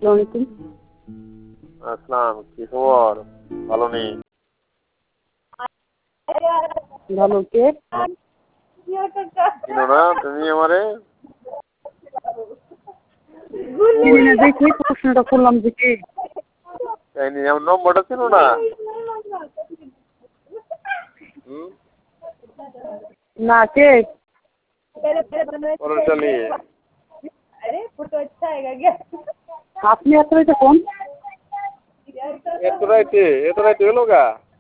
আলাইকুম। আসসালাম, কি খবর? ভালো নেই? ভালো, কে? চিনো না তুমি আমারে? চিনি না দেখি প্রশ্নটা করলাম যে কে? তাই নি, আমার নম্বরটা ছিল না? হুম? না, কে? পরেরটা নিয়ে। আপনি এত রাইতে ফোন? এত রাইতে হলো গা?